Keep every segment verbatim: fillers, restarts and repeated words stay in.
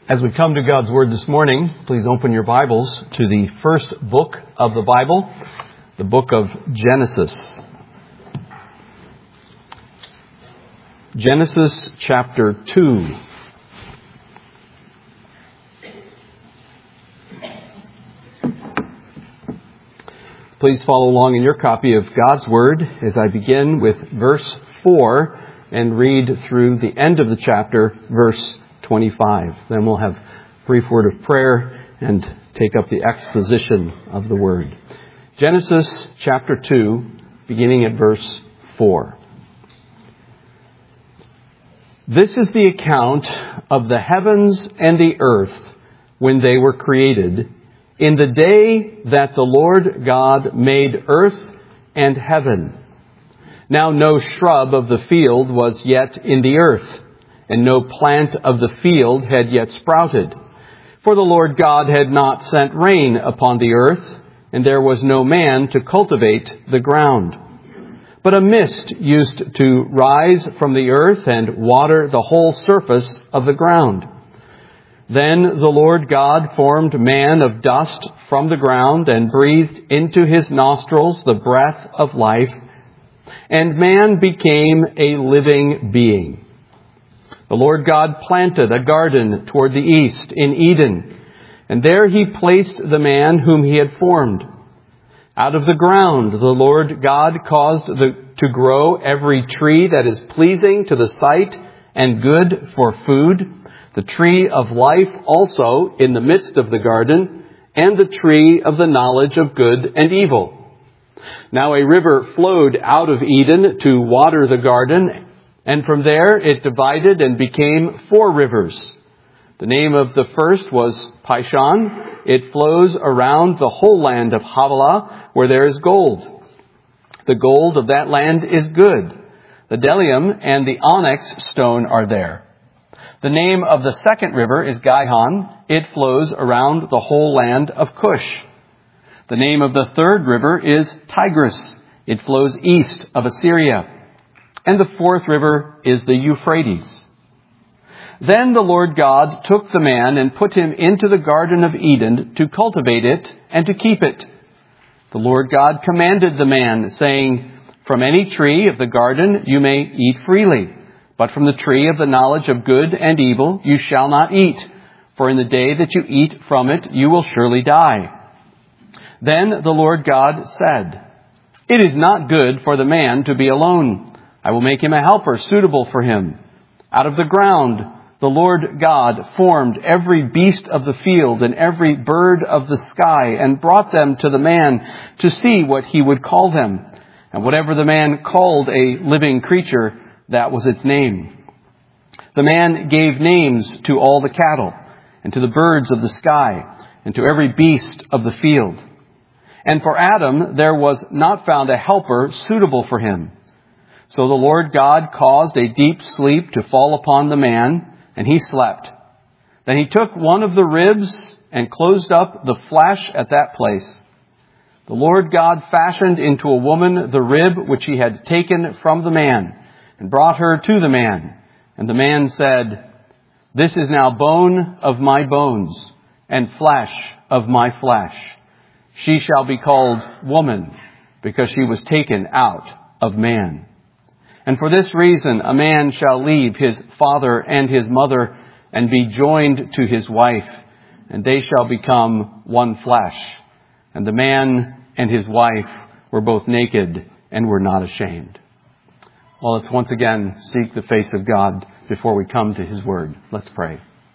As we come to God's Word this morning, please open your Bibles to the first book of the Bible, the book of Genesis. Genesis chapter two. Please follow along in your copy of God's Word as I begin with verse four and read through the end of the chapter, verse twenty-five. Then we'll have a brief word of prayer and take up the exposition of the Word. Genesis chapter two, beginning at verse four. This is the account of the heavens and the earth when they were created, in the day that the Lord God made earth and heaven. Now no shrub of the field was yet in the earth, and no plant of the field had yet sprouted. For the Lord God had not sent rain upon the earth, and there was no man to cultivate the ground. But a mist used to rise from the earth and water the whole surface of the ground. Then the Lord God formed man of dust from the ground and breathed into his nostrils the breath of life, and man became a living being. The Lord God planted a garden toward the east in Eden, and there he placed the man whom he had formed. Out of the ground the Lord God caused the, to grow every tree that is pleasing to the sight and good for food, the tree of life also in the midst of the garden, and the tree of the knowledge of good and evil. Now a river flowed out of Eden to water the garden, and from there it divided and became four rivers. The name of the first was Pishon. It flows around the whole land of Havilah, where there is gold. The gold of that land is good. The bdellium and the onyx stone are there. The name of the second river is Gihon. It flows around the whole land of Cush. The name of the third river is Tigris. It flows east of Assyria. And the fourth river is the Euphrates. Then the Lord God took the man and put him into the Garden of Eden to cultivate it and to keep it. The Lord God commanded the man, saying, "From any tree of the garden you may eat freely, but from the tree of the knowledge of good and evil you shall not eat, for in the day that you eat from it you will surely die." Then the Lord God said, "It is not good for the man to be alone. I will make him a helper suitable for him." Out of the ground the Lord God formed every beast of the field and every bird of the sky and brought them to the man to see what he would call them. And whatever the man called a living creature, that was its name. The man gave names to all the cattle and to the birds of the sky and to every beast of the field. And for Adam there was not found a helper suitable for him. So the Lord God caused a deep sleep to fall upon the man, and he slept. Then he took one of the ribs and closed up the flesh at that place. The Lord God fashioned into a woman the rib which he had taken from the man, and brought her to the man. And the man said, "This is now bone of my bones, and flesh of my flesh. She shall be called woman, because she was taken out of man. And for this reason a man shall leave his father and his mother and be joined to his wife, and they shall become one flesh. And the man and his wife were both naked and were not ashamed." Well, let's once again seek the face of God before we come to his word. Let's pray.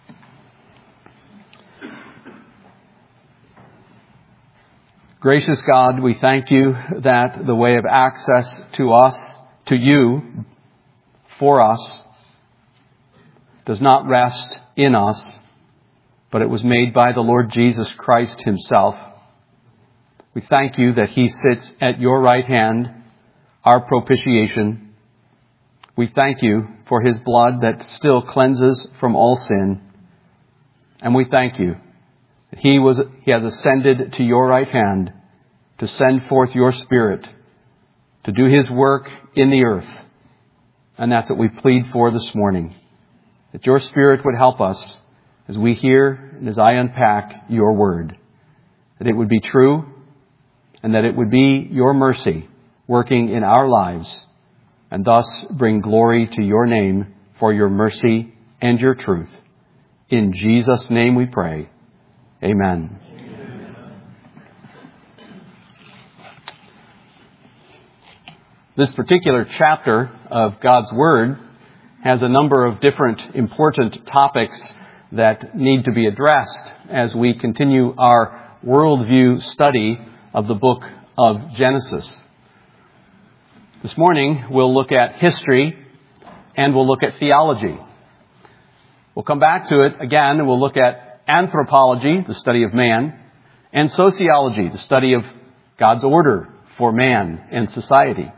Gracious God, we thank you that the way of access to us, to you, for us, does not rest in us, but it was made by the Lord Jesus Christ himself. We thank you that he sits at your right hand, our propitiation. We thank you for his blood that still cleanses from all sin. And we thank you that he was, he has ascended to your right hand to send forth your Spirit to do his work in the earth. And that's what we plead for this morning, that your Spirit would help us as we hear and as I unpack your word, that it would be true and that it would be your mercy working in our lives and thus bring glory to your name for your mercy and your truth. In Jesus' name we pray. Amen. This particular chapter of God's Word has a number of different important topics that need to be addressed as we continue our worldview study of the book of Genesis. This morning we'll look at history and we'll look at theology. We'll come back to it again and we'll look at anthropology, the study of man, and sociology, the study of God's order for man and society.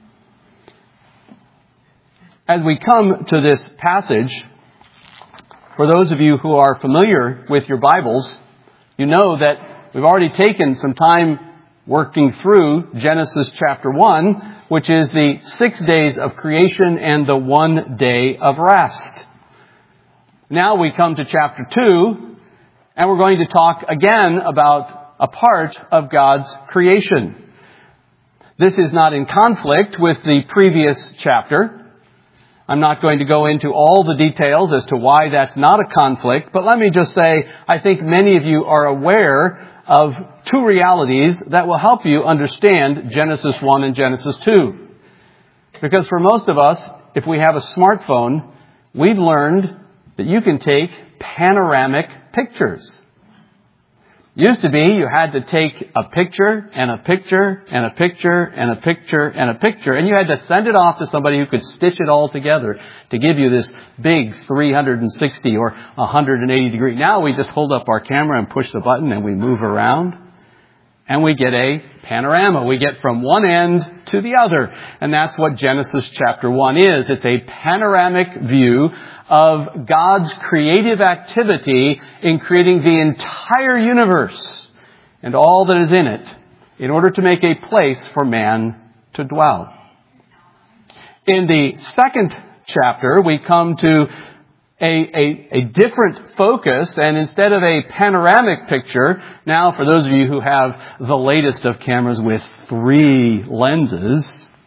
As we come to this passage, for those of you who are familiar with your Bibles, you know that we've already taken some time working through Genesis chapter one, which is the six days of creation and the one day of rest. Now we come to chapter two, and we're going to talk again about a part of God's creation. This is not in conflict with the previous chapter. I'm not going to go into all the details as to why that's not a conflict, but let me just say, I think many of you are aware of two realities that will help you understand Genesis one and Genesis two. Because for most of us, if we have a smartphone, we've learned that you can take panoramic pictures. Used to be you had to take a picture and a picture and a picture and a picture and a picture, and you had to send it off to somebody who could stitch it all together to give you this big three hundred sixty or one hundred eighty degree. Now we just hold up our camera and push the button and we move around and we get a panorama. We get from one end to the other. And that's what Genesis chapter one is. It's a panoramic view of God's creative activity in creating the entire universe and all that is in it in order to make a place for man to dwell. In the second chapter, we come to a, a, a different focus, and instead of a panoramic picture, now for those of you who have the latest of cameras with three lenses,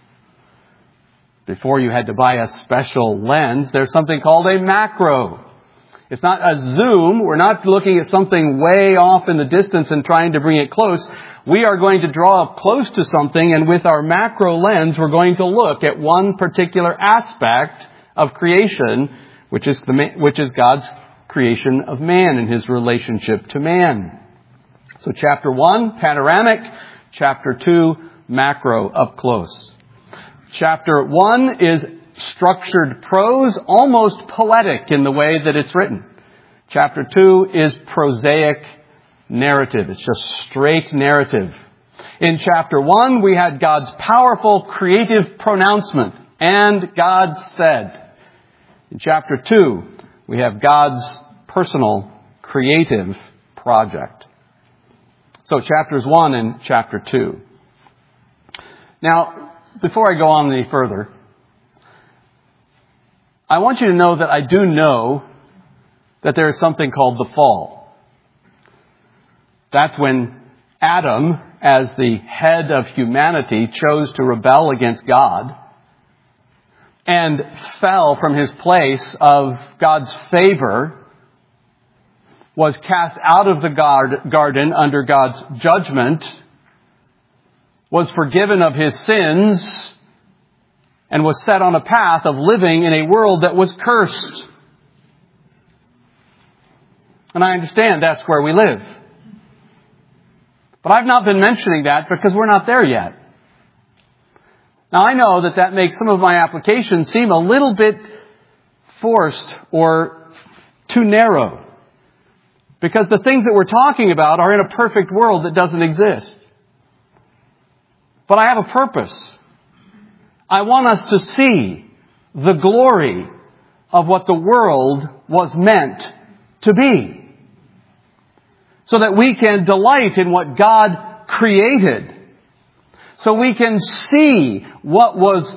before you had to buy a special lens, there's something called a macro. It's not a zoom. We're not looking at something way off in the distance and trying to bring it close. We are going to draw up close to something, and with our macro lens, we're going to look at one particular aspect of creation, which is the, which is God's creation of man and His relationship to man. So chapter one, panoramic. Chapter two, macro, up close. Chapter one is structured prose, almost poetic in the way that it's written. Chapter two is prosaic narrative. It's just straight narrative. In chapter one, we had God's powerful creative pronouncement, and God said. In chapter two, we have God's personal creative project. So chapters one and chapter two. Now, before I go on any further, I want you to know that I do know that there is something called the fall. That's when Adam, as the head of humanity, chose to rebel against God and fell from his place of God's favor, was cast out of the garden under God's judgment, was forgiven of his sins, and was set on a path of living in a world that was cursed. And I understand that's where we live. But I've not been mentioning that because we're not there yet. Now I know that that makes some of my applications seem a little bit forced or too narrow. Because the things that we're talking about are in a perfect world that doesn't exist. But I have a purpose. I want us to see the glory of what the world was meant to be. So that we can delight in what God created. So we can see what was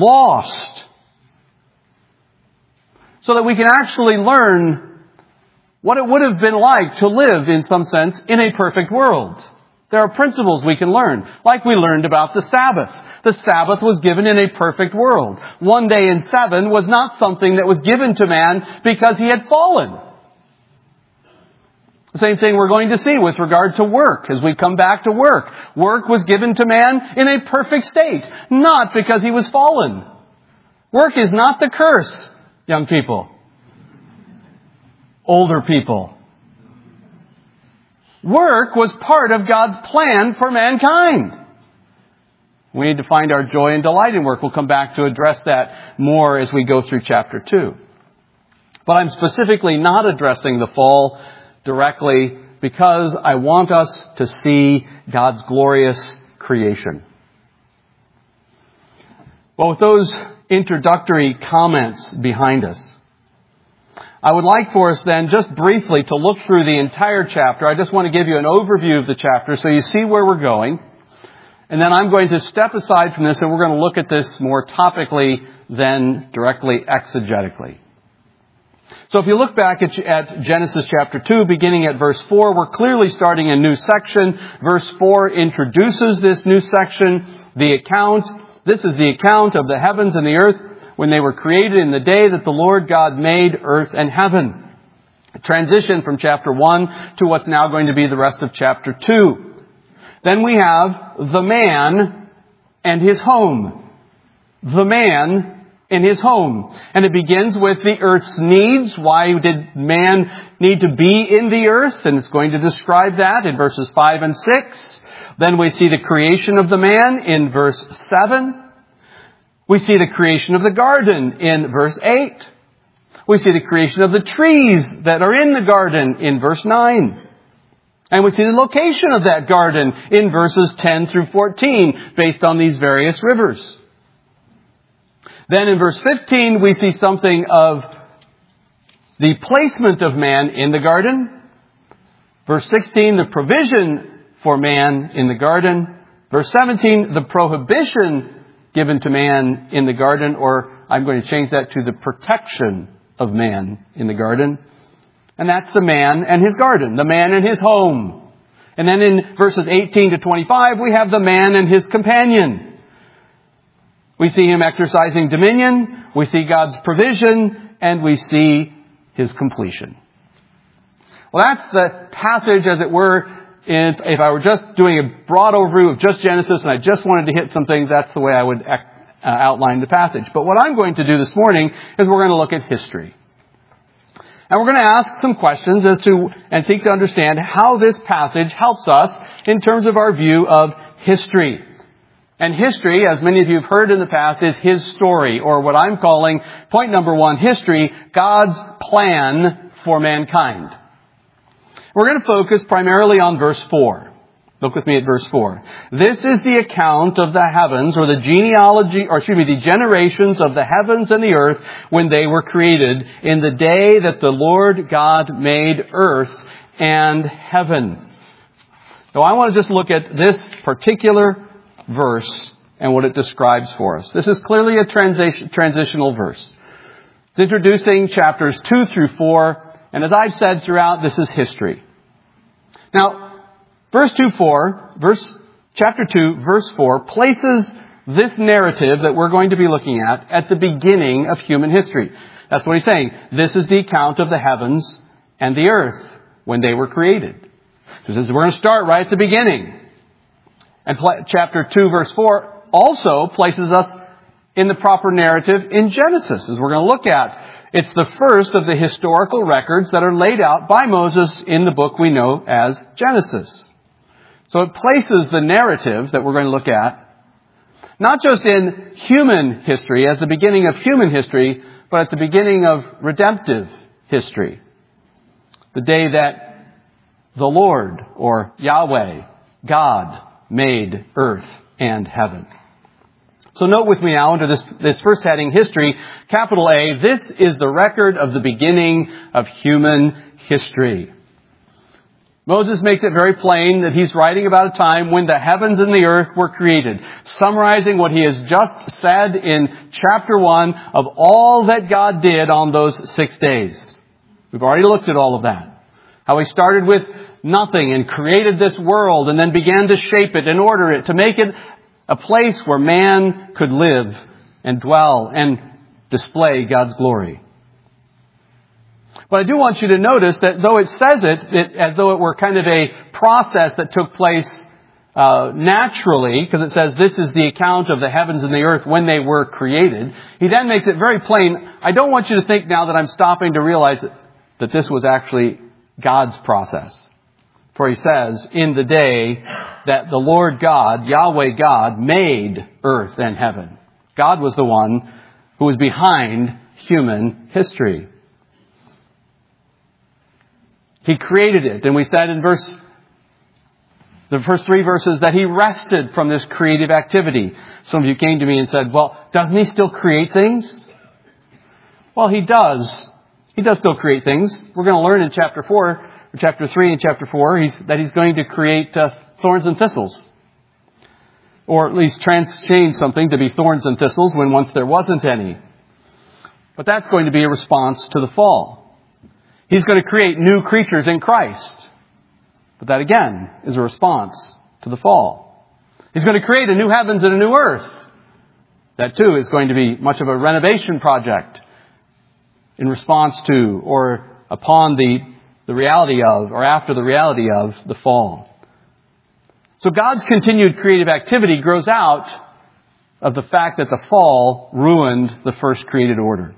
lost. So that we can actually learn what it would have been like to live, in some sense, in a perfect world. There are principles we can learn, like we learned about the Sabbath. The Sabbath was given in a perfect world. One day in seven was not something that was given to man because he had fallen. The same thing we're going to see with regard to work as we come back to work. Work was given to man in a perfect state, not because he was fallen. Work is not the curse, young people. Older people. Work was part of God's plan for mankind. We need to find our joy and delight in work. We'll come back to address that more as we go through chapter two. But I'm specifically not addressing the fall directly because I want us to see God's glorious creation. Well, with those introductory comments behind us, I would like for us then just briefly to look through the entire chapter. I just want to give you an overview of the chapter so you see where we're going. And then I'm going to step aside from this and we're going to look at this more topically than directly exegetically. So if you look back at, at Genesis chapter two, beginning at verse four, we're clearly starting a new section. Verse four introduces this new section, the account. This is the account of the heavens and the earth when they were created in the day that the Lord God made earth and heaven. A transition from chapter one to what's now going to be the rest of chapter two. Then we have the man and his home. The man and his home. And it begins with the earth's needs. Why did man need to be in the earth? And it's going to describe that in verses five and six. Then we see the creation of the man in verse seven. We see the creation of the garden in verse eight. We see the creation of the trees that are in the garden in verse nine. And we see the location of that garden in verses ten through fourteen based on these various rivers. Then in verse fifteen we see something of the placement of man in the garden. Verse sixteen, the provision for man in the garden. Verse seventeen, the prohibition given to man in the garden, or I'm going to change that to the protection of man in the garden. And that's the man and his garden, the man and his home. And then in verses eighteen to twenty-five, we have the man and his companion. We see him exercising dominion, we see God's provision, and we see his completion. Well, that's the passage, as it were. If I were just doing a broad overview of just Genesis and I just wanted to hit some things, that's the way I would outline the passage. But what I'm going to do this morning is we're going to look at history. And we're going to ask some questions as to, and seek to understand how this passage helps us in terms of our view of history. And history, as many of you have heard in the past, is his story, or what I'm calling, point number one, history, God's plan for mankind. We're going to focus primarily on verse four. Look with me at verse four. This is the account of the heavens, or the genealogy, or excuse me, the generations of the heavens and the earth when they were created in the day that the Lord God made earth and heaven. So I want to just look at this particular verse and what it describes for us. This is clearly a transition, transitional verse. It's introducing chapters two through four. And as I've said throughout, this is history. Now, verse two, four, verse, chapter two, verse four, places this narrative that we're going to be looking at at the beginning of human history. That's what he's saying. This is the account of the heavens and the earth when they were created. He says we're going to start right at the beginning. And pl- chapter two, verse four also places us in the proper narrative in Genesis, as we're going to look at. It's the first of the historical records that are laid out by Moses in the book we know as Genesis. So it places the narrative that we're going to look at, not just in human history, as the beginning of human history, but at the beginning of redemptive history. The day that the Lord, or Yahweh, God, made earth and heaven. So note with me now under this, this first heading, history, capital A, this is the record of the beginning of human history. Moses makes it very plain that he's writing about a time when the heavens and the earth were created, summarizing what he has just said in chapter one of all that God did on those six days. We've already looked at all of that. How He started with nothing and created this world and then began to shape it and order it to make it a place where man could live and dwell and display God's glory. But I do want you to notice that though it says it, it as though it were kind of a process that took place uh, naturally, because it says this is the account of the heavens and the earth when they were created, He then makes it very plain. I don't want you to think now that I'm stopping to realize that, that this was actually God's process. For He says, in the day that the Lord God, Yahweh God, made earth and heaven. God was the one who was behind human history. He created it. And we said in verse, the first three verses that He rested from this creative activity. Some of you came to me and said, well, doesn't He still create things? Well, He does. He does still create things. We're going to learn in chapter four, or chapter three and chapter four, he's, that He's going to create uh, thorns and thistles. Or at least trans- change something to be thorns and thistles when once there wasn't any. But that's going to be a response to the fall. He's going to create new creatures in Christ. But that again is a response to the fall. He's going to create a new heavens and a new earth. That too is going to be much of a renovation project in response to or upon the, the reality of or after the reality of the fall. So God's continued creative activity grows out of the fact that the fall ruined the first created order.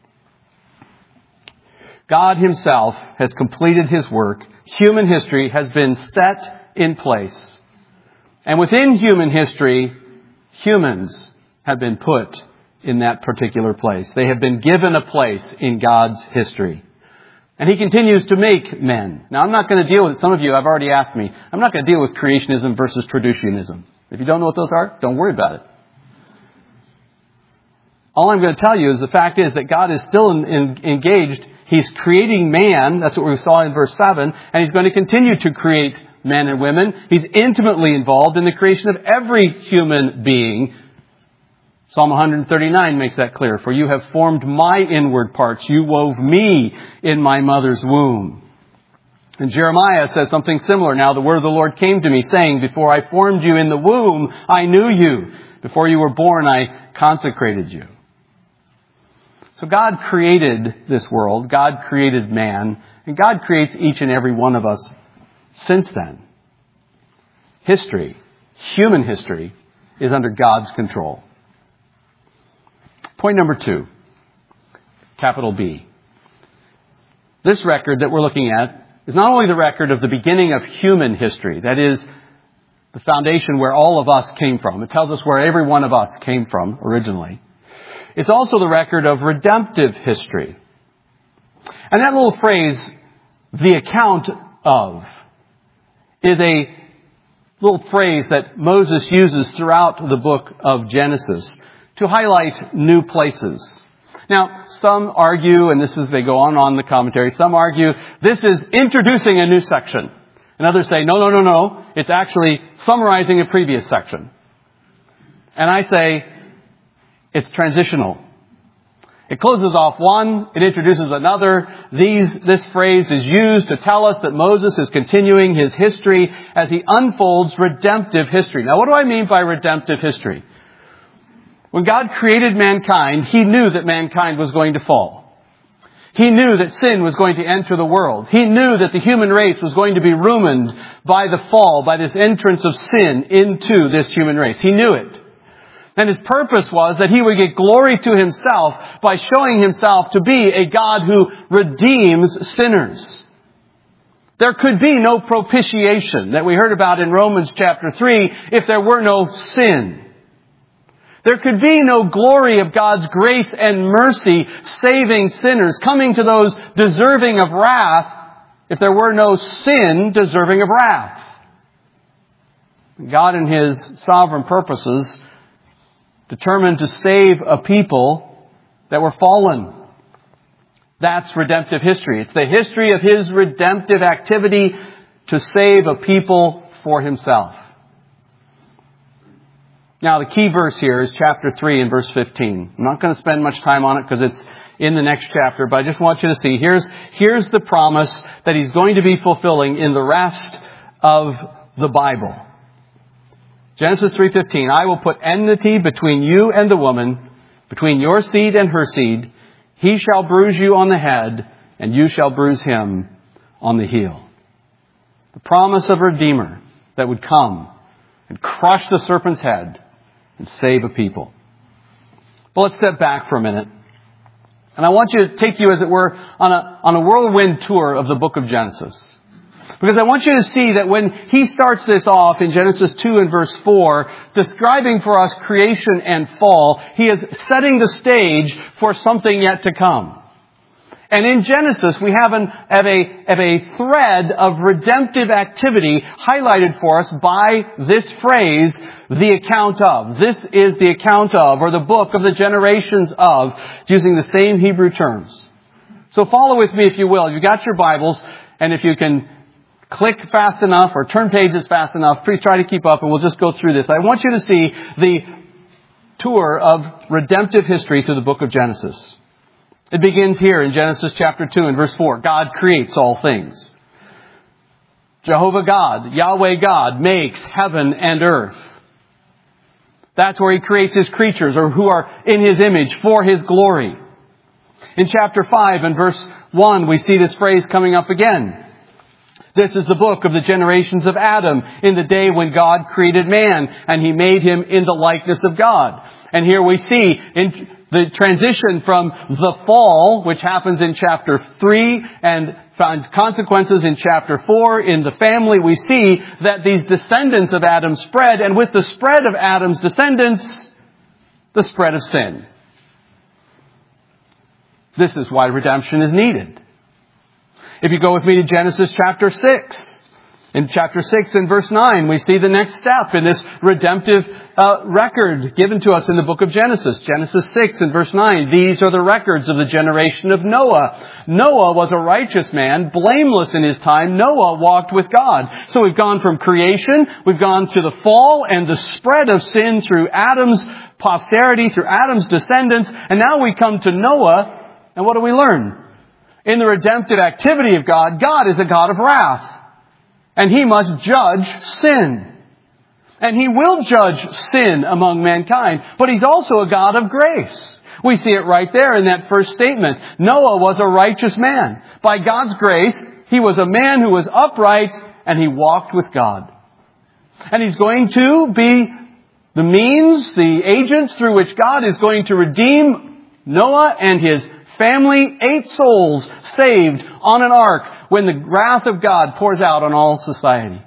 God Himself has completed His work. Human history has been set in place. And within human history, humans have been put in that particular place. They have been given a place in God's history. And He continues to make men. Now, I'm not going to deal with, some of you have already asked me, I'm not going to deal with creationism versus traducianism. If you don't know what those are, don't worry about it. All I'm going to tell you is the fact is that God is still in, in, engaged. He's creating man. That's what we saw in verse seven. And He's going to continue to create men and women. He's intimately involved in the creation of every human being. Psalm one thirty-nine makes that clear. For you have formed my inward parts. You wove me in my mother's womb. And Jeremiah says something similar. Now the word of the Lord came to me, saying, before I formed you in the womb, I knew you. Before you were born, I consecrated you. So God created this world. God created man. And God creates each and every one of us since then. History, human history, is under God's control. Point number two, capital B. This record that we're looking at is not only the record of the beginning of human history, that is, the foundation where all of us came from. It tells us where every one of us came from originally. It's also the record of redemptive history. And that little phrase, the account of, is a little phrase that Moses uses throughout the book of Genesis to highlight new places. Now, some argue, and this is, they go on on the commentary, some argue this is introducing a new section. And others say, no, no, no, no, it's actually summarizing a previous section. And I say, it's transitional. It closes off one, it introduces another. These, this phrase is used to tell us that Moses is continuing his history as he unfolds redemptive history. Now, what do I mean by redemptive history? When God created mankind, He knew that mankind was going to fall. He knew that sin was going to enter the world. He knew that the human race was going to be ruined by the fall, by this entrance of sin into this human race. He knew it. And His purpose was that He would get glory to Himself by showing Himself to be a God who redeems sinners. There could be no propitiation that we heard about in Romans chapter three if there were no sin. There could be no glory of God's grace and mercy saving sinners, coming to those deserving of wrath, if there were no sin deserving of wrath. God in His sovereign purposes determined to save a people that were fallen. That's redemptive history. It's the history of His redemptive activity to save a people for Himself. Now, the key verse here is chapter three and verse fifteen. I'm not going to spend much time on it because it's in the next chapter, but I just want you to see, here's, here's the promise that He's going to be fulfilling in the rest of the Bible. Genesis three fifteen, I will put enmity between you and the woman, between your seed and her seed. He shall bruise you on the head, and you shall bruise him on the heel. The promise of a Redeemer that would come and crush the serpent's head and save a people. But let's step back for a minute. And I want you to take you, as it were, on a, on a whirlwind tour of the book of Genesis. Because I want you to see that when he starts this off in Genesis two and verse four, describing for us creation and fall, he is setting the stage for something yet to come. And in Genesis, we have, an, have, a, have a thread of redemptive activity highlighted for us by this phrase, the account of. This is the account of, or the book of the generations of, using the same Hebrew terms. So follow with me if you will. You've got your Bibles, and if you can click fast enough or turn pages fast enough, please try to keep up, and we'll just go through this. I want you to see the tour of redemptive history through the book of Genesis. It begins here in Genesis chapter two and verse four. God creates all things. Jehovah God, Yahweh God, makes heaven and earth. That's where He creates His creatures, or who are in His image, for His glory. In chapter five and verse one, we see this phrase coming up again. This is the book of the generations of Adam, in the day when God created man, and He made him in the likeness of God. And here we see in the transition from the fall, which happens in chapter three, and finds consequences in chapter four. In the family, we see that these descendants of Adam spread, and with the spread of Adam's descendants, the spread of sin. This is why redemption is needed. If you go with me to Genesis chapter six, in chapter six and verse nine, we see the next step in this redemptive uh, record given to us in the book of Genesis. Genesis six and verse nine, these are the records of the generation of Noah. Noah was a righteous man, blameless in his time. Noah walked with God. So we've gone from creation, we've gone to the fall and the spread of sin through Adam's posterity, through Adam's descendants, and now we come to Noah, and what do we learn? In the redemptive activity of God, God is a God of wrath. And He must judge sin. And He will judge sin among mankind. But He's also a God of grace. We see it right there in that first statement. Noah was a righteous man. By God's grace, he was a man who was upright, and he walked with God. And he's going to be the means, the agent through which God is going to redeem Noah and his family, eight souls saved on an ark when the wrath of God pours out on all society.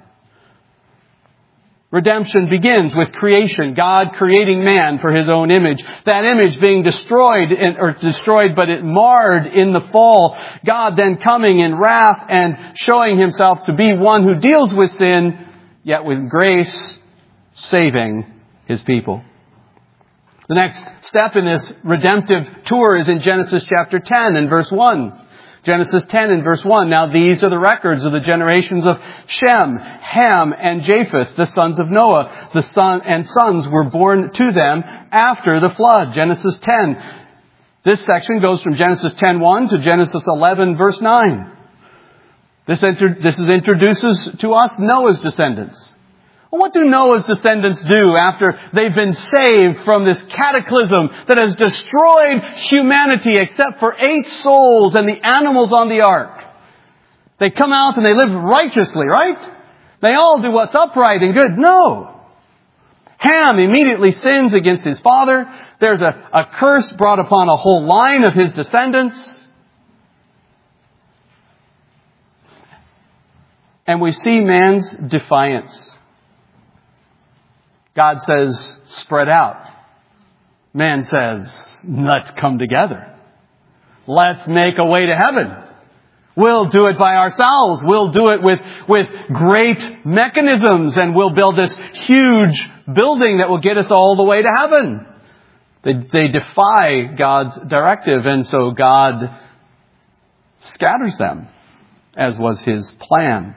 Redemption begins with creation, God creating man for His own image. That image being destroyed, in, or destroyed, but it marred in the fall. God then coming in wrath and showing Himself to be one who deals with sin, yet with grace saving His people. The next step in this redemptive tour is in Genesis chapter ten and verse one. Genesis ten and verse one. Now these are the records of the generations of Shem, Ham, and Japheth, the sons of Noah. The son and sons were born to them after the flood. Genesis ten. This section goes from Genesis ten one to Genesis eleven verse nine. This, inter- this is introduces to us Noah's descendants. Well, what do Noah's descendants do after they've been saved from this cataclysm that has destroyed humanity except for eight souls and the animals on the ark? They come out and they live righteously, right? They all do what's upright and good. No. Ham immediately sins against his father. There's a, a curse brought upon a whole line of his descendants. And we see man's defiance. God says, spread out. Man says, let's come together. Let's make a way to heaven. We'll do it by ourselves. We'll do it with, with great mechanisms, and we'll build this huge building that will get us all the way to heaven. They, they defy God's directive, and so God scatters them, as was His plan.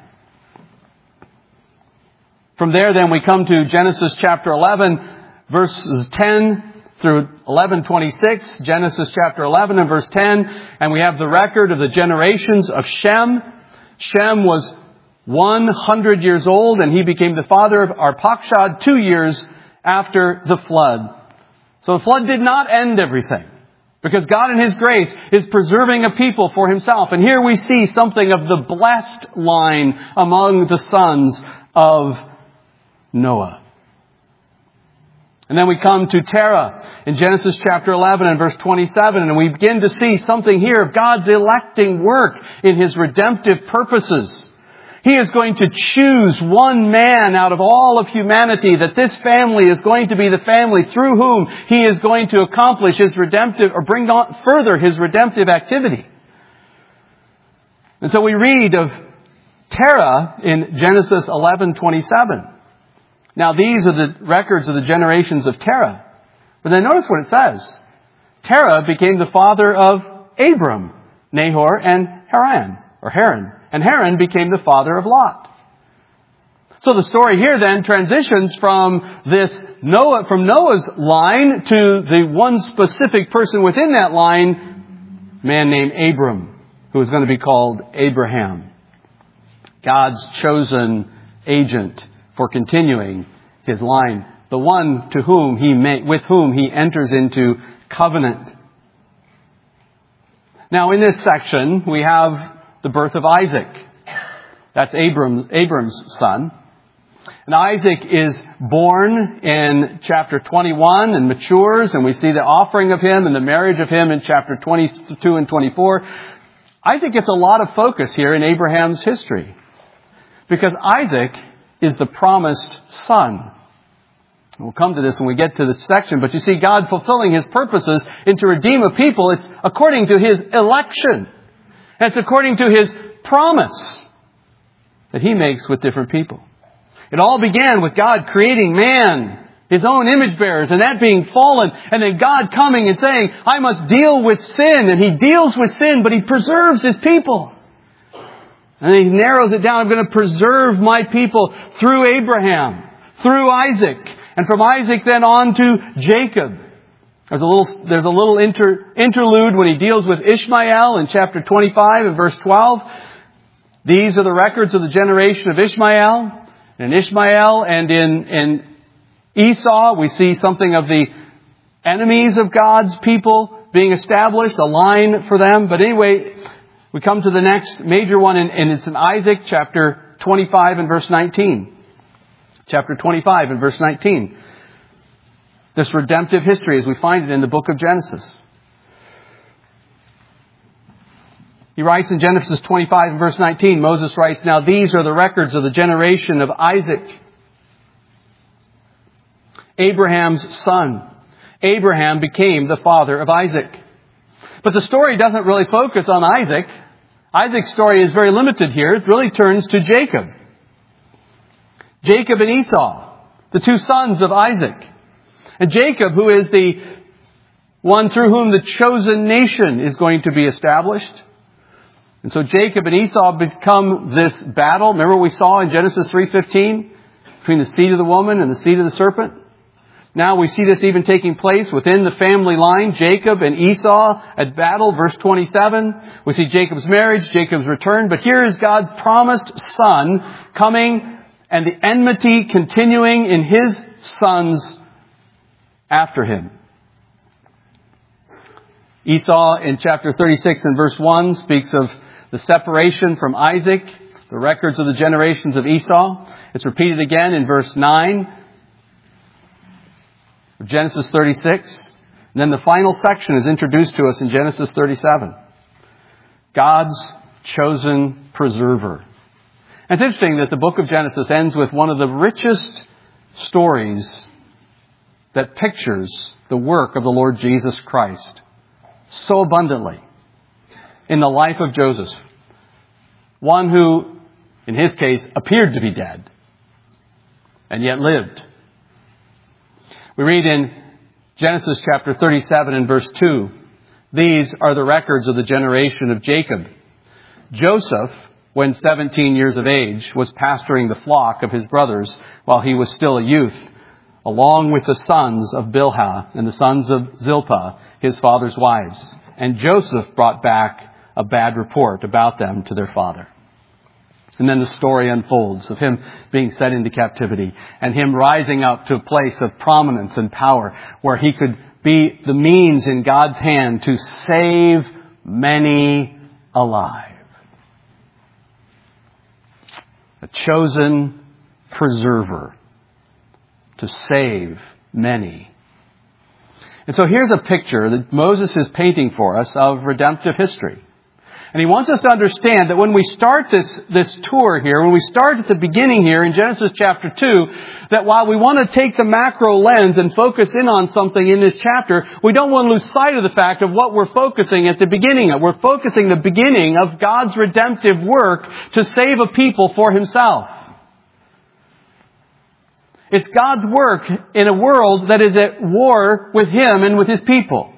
From there, then, we come to Genesis chapter eleven, verses ten through eleven twenty-six, Genesis chapter eleven and verse ten, and we have the record of the generations of Shem. Shem was one hundred years old, and he became the father of Arpachshad two years after the flood. So the flood did not end everything, because God in His grace is preserving a people for Himself. And here we see something of the blessed line among the sons of Noah. And then we come to Terah in Genesis chapter eleven and verse twenty-seven, and we begin to see something here of God's electing work in His redemptive purposes. He is going to choose one man out of all of humanity, that this family is going to be the family through whom He is going to accomplish His redemptive, or bring on further His redemptive activity. And so we read of Terah in Genesis eleven twenty-seven. Now these are the records of the generations of Terah. But then notice what it says. Terah became the father of Abram, Nahor, and Haran, or Haran. And Haran became the father of Lot. So the story here then transitions from this Noah, from Noah's line to the one specific person within that line, a man named Abram, who is going to be called Abraham. God's chosen agent for continuing His line. The one to whom he may, with whom He enters into covenant. Now in this section we have the birth of Isaac. That's Abram, Abram's son. And Isaac is born in chapter twenty-one and matures, and we see the offering of him and the marriage of him in chapter twenty-two and twenty-four. Isaac gets a lot of focus here in Abraham's history, because Isaac is the promised son. We'll come to this when we get to this section, but you see God fulfilling His purposes and to redeem a people. It's according to His election. And it's according to His promise that He makes with different people. It all began with God creating man, His own image bearers, and that being fallen. And then God coming and saying, I must deal with sin. And He deals with sin, but He preserves His people. And then He narrows it down. I'm going to preserve my people through Abraham, through Isaac, and from Isaac then on to Jacob. There's a little, there's a little inter, interlude when He deals with Ishmael in chapter twenty-five and verse twelve. These are the records of the generation of Ishmael. In Ishmael and in, in Esau, we see something of the enemies of God's people being established, a line for them. But anyway, we come to the next major one, and, and it's in Isaac chapter twenty-five and verse nineteen. Chapter twenty-five and verse nineteen. This redemptive history as we find it in the book of Genesis. He writes in Genesis twenty-five and verse nineteen, Moses writes, Now these are the records of the generation of Isaac, Abraham's son. Abraham became the father of Isaac. But the story doesn't really focus on Isaac. Isaac's story is very limited here. It really turns to Jacob. Jacob and Esau, the two sons of Isaac. And Jacob, who is the one through whom the chosen nation is going to be established. And so Jacob and Esau become this battle. Remember what we saw in Genesis three fifteen? Between the seed of the woman and the seed of the serpent. Now we see this even taking place within the family line. Jacob and Esau at battle, verse twenty-seven. We see Jacob's marriage, Jacob's return. But here is God's promised son coming, and the enmity continuing in His sons after him. Esau in chapter thirty-six and verse one speaks of the separation from Isaac, the records of the generations of Esau. It's repeated again in verse nine of Genesis thirty-six. And then the final section is introduced to us in Genesis thirty-seven. God's chosen preserver. And it's interesting that the book of Genesis ends with one of the richest stories that pictures the work of the Lord Jesus Christ so abundantly in the life of Joseph. One who, in his case, appeared to be dead and yet lived. We read in Genesis chapter thirty-seven and verse two, These are the records of the generation of Jacob. Joseph, when seventeen years of age, was pasturing the flock of his brothers while he was still a youth. along with the sons of Bilhah and the sons of Zilpah, his father's wives. And Joseph brought back a bad report about them to their father. And then the story unfolds of him being sent into captivity and him rising up to a place of prominence and power where he could be the means in God's hand to save many alive. A chosen preserver to save many. And so here's a picture that Moses is painting for us of redemptive history. And he wants us to understand that when we start this, this tour here, when we start at the beginning here in Genesis chapter two, that while we want to take the macro lens and focus in on something in this chapter, we don't want to lose sight of the fact of what we're focusing at the beginning of. We're focusing the beginning of God's redemptive work to save a people for Himself. It's God's work in a world that is at war with Him and with His people.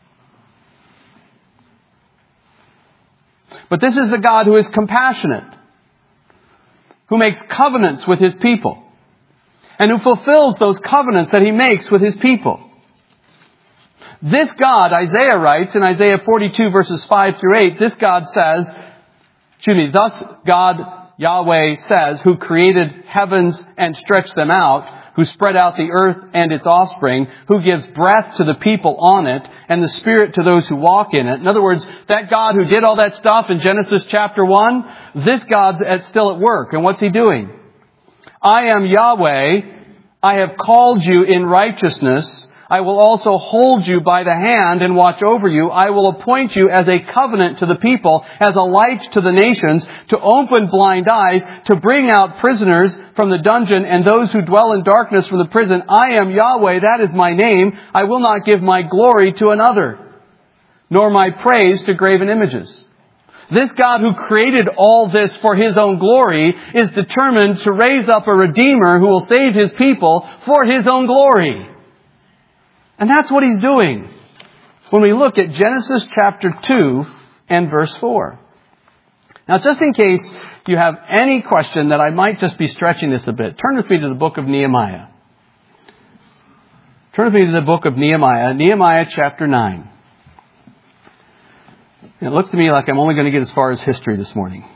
But this is the God who is compassionate, who makes covenants with His people, and who fulfills those covenants that He makes with His people. This God, Isaiah writes in Isaiah forty-two verses five through eight, this God says, excuse me, thus God, Yahweh says, who created heavens and stretched them out, who spread out the earth and its offspring, who gives breath to the people on it, and the spirit to those who walk in it. In other words, that God who did all that stuff in Genesis chapter one, this God's still at work. And what's He doing? I am Yahweh. I have called you in righteousness. I will also hold you by the hand and watch over you. I will appoint you as a covenant to the people, as a light to the nations, to open blind eyes, to bring out prisoners from the dungeon and those who dwell in darkness from the prison. I am Yahweh, that is my name. I will not give my glory to another, nor my praise to graven images. This God who created all this for His own glory is determined to raise up a Redeemer who will save His people for His own glory. And that's what He's doing when we look at Genesis chapter two and verse four. Now, just in case you have any question that I might just be stretching this a bit, turn with me to the book of Nehemiah. Turn with me to the book of Nehemiah, Nehemiah chapter nine. And it looks to me like I'm only going to get as far as history this morning.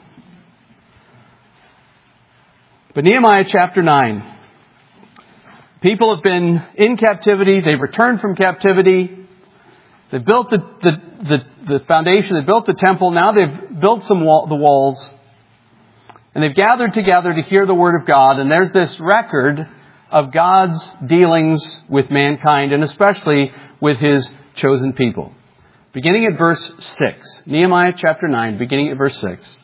But Nehemiah chapter nine. People have been in captivity. They've returned from captivity. They've built the, the, the, the foundation. They've built the temple. Now they've built some wall, the walls. And they've gathered together to hear the word of God. And there's this record of God's dealings with mankind, and especially with His chosen people. Beginning at verse six. Nehemiah chapter nine, beginning at verse six.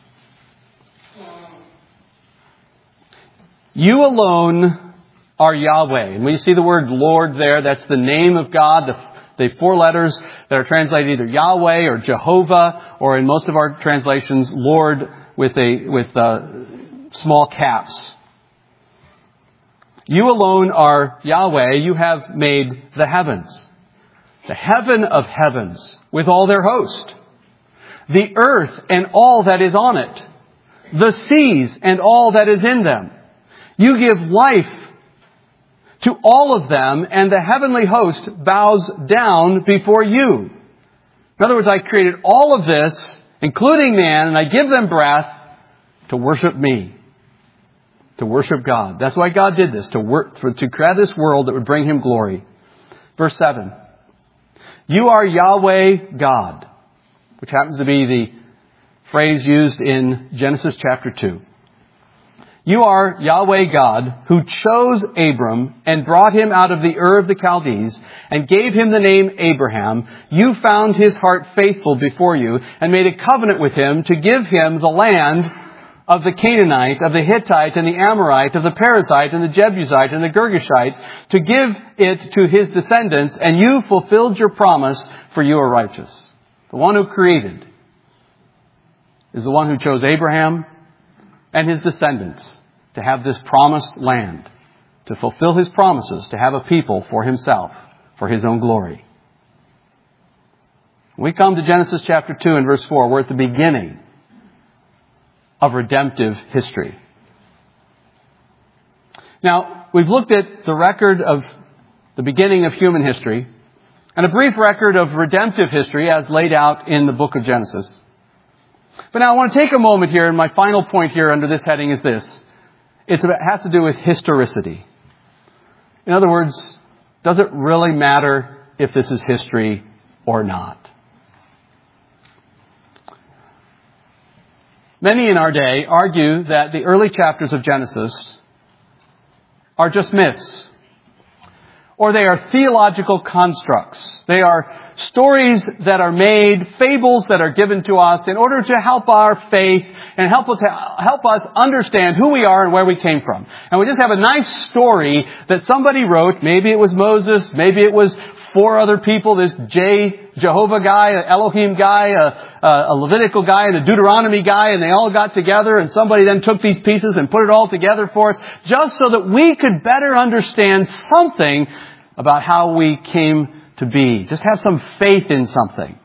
You alone are Yahweh. And when you see the word Lord there, that's the name of God, the, the four letters that are translated either Yahweh or Jehovah, or in most of our translations, Lord with a with uh, small caps. You alone are Yahweh. You have made the heavens, the heaven of heavens with all their host, the earth and all that is on it, the seas and all that is in them. You give life to all of them, and the heavenly host bows down before you. In other words, I created all of this, including man, and I give them breath to worship me, to worship God. That's why God did this, to work, for, to create this world that would bring Him glory. Verse seven. You are Yahweh God, which happens to be the phrase used in Genesis chapter two. You are Yahweh God, who chose Abram and brought him out of the Ur of the Chaldees and gave him the name Abraham. You found his heart faithful before you and made a covenant with him to give him the land of the Canaanite, of the Hittite and the Amorite, of the Perizzite and the Jebusite and the Girgashite, to give it to his descendants, and you fulfilled your promise, for you are righteous. The one who created is the one who chose Abraham and his descendants to have this promised land, to fulfill His promises, to have a people for Himself, for His own glory. When we come to Genesis chapter two and verse four, we're at the beginning of redemptive history. Now, we've looked at the record of the beginning of human history, and a brief record of redemptive history as laid out in the book of Genesis. But now I want to take a moment here, and my final point here under this heading is this. It's about, it has to do with historicity. In other words, does it really matter if this is history or not? Many in our day argue that the early chapters of Genesis are just myths, or they are theological constructs. They are stories that are made, fables that are given to us in order to help our faith and help us, help us understand who we are and where we came from. And we just have a nice story that somebody wrote. Maybe it was Moses, maybe it was four other people, this J, Jehovah guy, an Elohim guy, a, a Levitical guy, and a Deuteronomy guy, and they all got together, and somebody then took these pieces and put it all together for us, just so that we could better understand something about how we came to be. Just have some faith in something.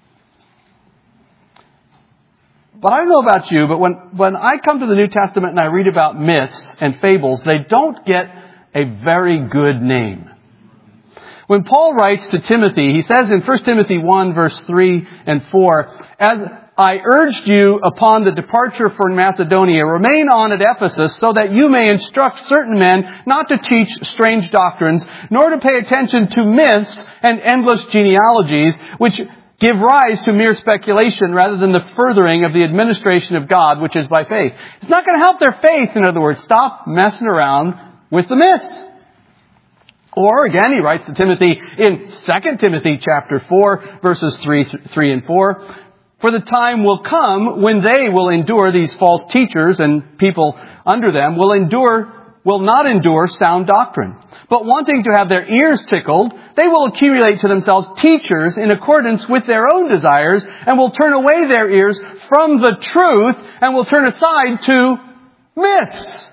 But I don't know about you, but when, when I come to the New Testament and I read about myths and fables, they don't get a very good name. When Paul writes to Timothy, he says in First Timothy one, verse three and four, "As I urged you upon the departure for Macedonia, remain on at Ephesus so that you may instruct certain men not to teach strange doctrines, nor to pay attention to myths and endless genealogies, which give rise to mere speculation rather than the furthering of the administration of God, which is by faith." It's not going to help their faith, in other words. Stop messing around with the myths. Or again, he writes to Timothy in Second Timothy chapter four, verses three, three and four, "For the time will come when they will endure, these false teachers and people under them will endure, will not endure sound doctrine. But wanting to have their ears tickled, they will accumulate to themselves teachers in accordance with their own desires, and will turn away their ears from the truth and will turn aside to myths."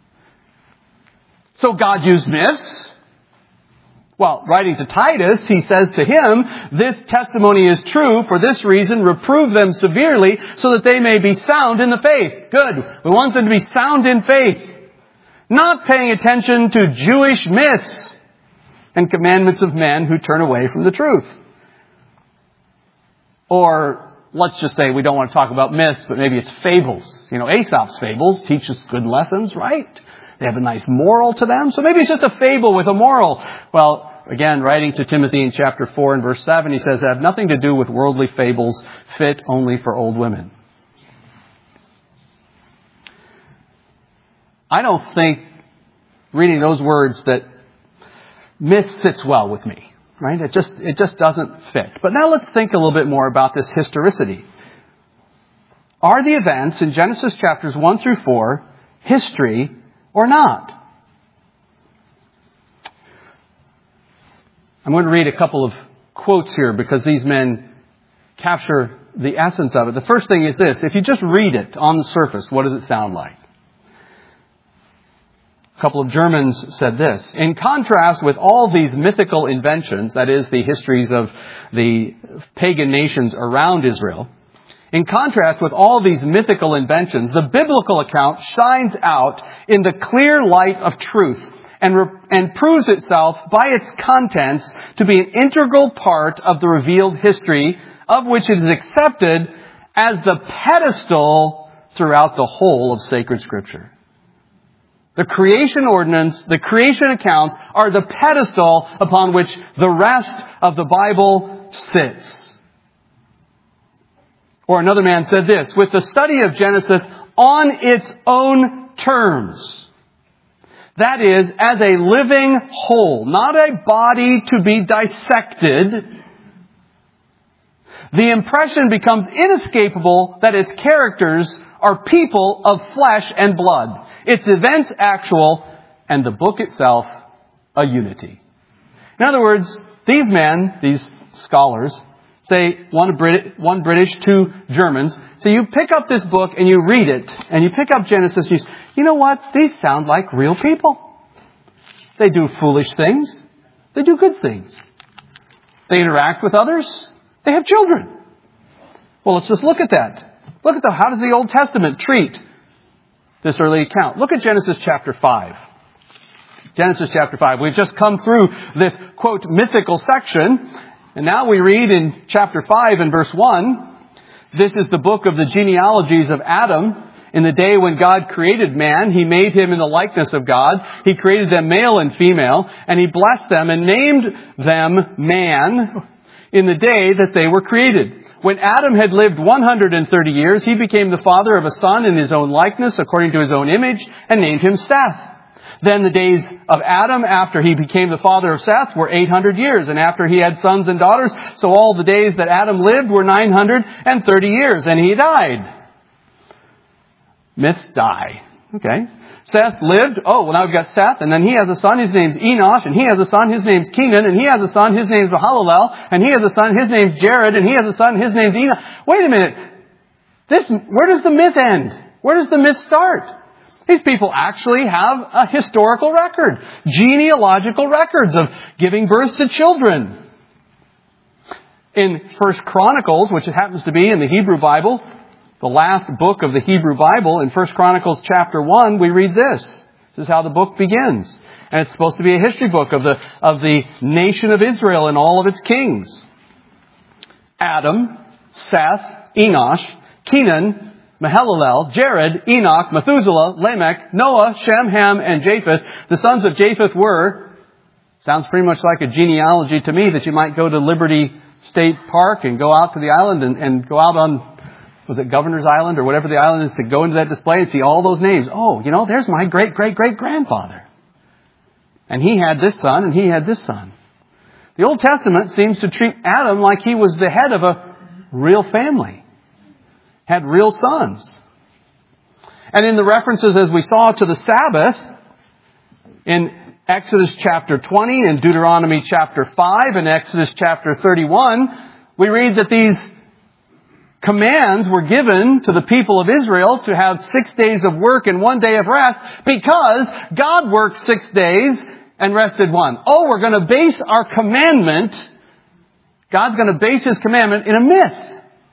So God used myths. Well, writing to Titus, he says to him, "This testimony is true. For this reason, reprove them severely so that they may be sound in the faith." Good. We want them to be sound in faith. Not paying attention to Jewish myths and commandments of men who turn away from the truth. Or let's just say we don't want to talk about myths, but maybe it's fables. You know, Aesop's fables teach us good lessons, right? They have a nice moral to them. So maybe it's just a fable with a moral. Well, again, writing to Timothy in chapter four and verse seven, he says, "They have nothing to do with worldly fables fit only for old women." I don't think reading those words that myth sits well with me, right? It just, it just doesn't fit. But now let's think a little bit more about this historicity. Are the events in Genesis chapters one through four history or not? I'm going to read a couple of quotes here because these men capture the essence of it. The first thing is this. If you just read it on the surface, what does it sound like? A couple of Germans said this: "In contrast with all these mythical inventions," that is, the histories of the pagan nations around Israel, "in contrast with all these mythical inventions, the biblical account shines out in the clear light of truth and, re- and proves itself by its contents to be an integral part of the revealed history, of which it is accepted as the pedestal throughout the whole of sacred Scripture." The creation ordinance, the creation accounts are the pedestal upon which the rest of the Bible sits. Or another man said this: "With the study of Genesis on its own terms, that is, as a living whole, not a body to be dissected, the impression becomes inescapable that its characters are people of flesh and blood, its events actual, and the book itself a unity." In other words, these men, these scholars, say one Brit, one British, two Germans. So you pick up this book and you read it, and you pick up Genesis, and you say, you know what? These sound like real people. They do foolish things. They do good things. They interact with others. They have children. Well, let's just look at that. Look at the, how does the Old Testament treat this early account? Look at Genesis chapter five. Genesis chapter five. We've just come through this, quote, mythical section. And now we read in chapter five and verse one, this is the book of the genealogies of Adam. In the day when God created man, He made him in the likeness of God. He created them male and female, and He blessed them and named them man in the day that they were created. When Adam had lived one hundred thirty years, he became the father of a son in his own likeness, according to his own image, and named him Seth. Then the days of Adam, after he became the father of Seth, were eight hundred years, and after he had sons and daughters, so all the days that Adam lived were nine hundred thirty years, and he died. Myths die. Okay. Seth lived, oh, well now we've got Seth, and then he has a son, his name's Enosh, and he has a son, his name's Kenan, and he has a son, his name's Mahalalel, and he has a son, his name's Jared, and he has a son, his name's Enoch. Wait a minute. This, where does the myth end? Where does the myth start? These people actually have a historical record, genealogical records of giving birth to children. In First Chronicles, which it happens to be in the Hebrew Bible, the last book of the Hebrew Bible, in First Chronicles chapter one, we read this. This is how the book begins. And it's supposed to be a history book of the, of the nation of Israel and all of its kings. Adam, Seth, Enosh, Kenan, Mahalalel, Jared, Enoch, Methuselah, Lamech, Noah, Shem, Ham, and Japheth. The sons of Japheth were, sounds pretty much like a genealogy to me, that you might go to Liberty State Park and go out to the island and, and go out on, was it Governor's Island or whatever the island is, to go into that display and see all those names. Oh, you know, there's my great-great-great-grandfather. And he had this son and he had this son. The Old Testament seems to treat Adam like he was the head of a real family. Had real sons. And in the references, as we saw, to the Sabbath, in Exodus chapter twenty and Deuteronomy chapter five and Exodus chapter thirty-one, we read that these commands were given to the people of Israel to have six days of work and one day of rest because God worked six days and rested one. Oh, we're going to base our commandment, God's going to base His commandment in a myth.